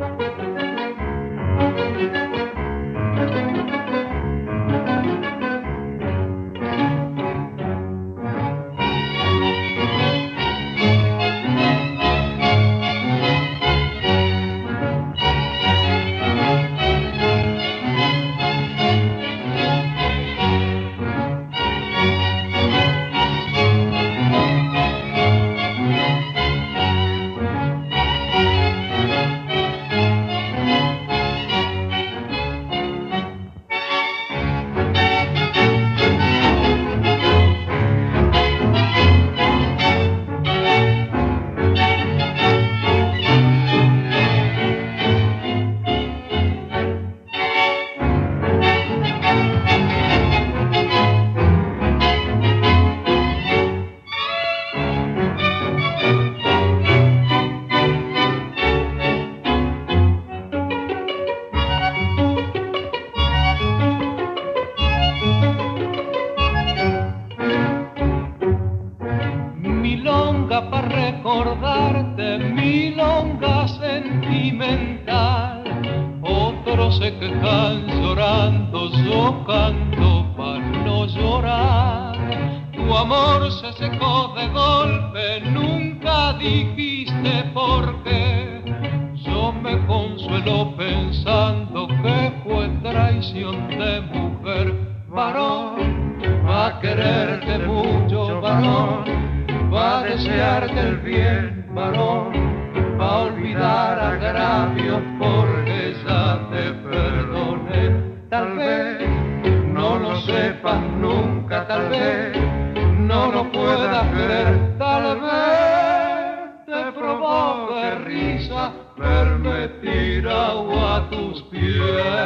Para recordarte milonga sentimental, otros se quejan llorando, yo canto para no llorar. Tu amor se secó de golpe, nunca dijiste por qué. Yo me consuelo pensando que fue traición de mujer. Varón, va a quererte mucho, varón, va a desearte el bien, varón, va a olvidar agravios porque ya te perdoné. Tal vez no lo sepas nunca, tal vez no lo puedas creer, tal vez te provoque risa verme tirado a tus pies.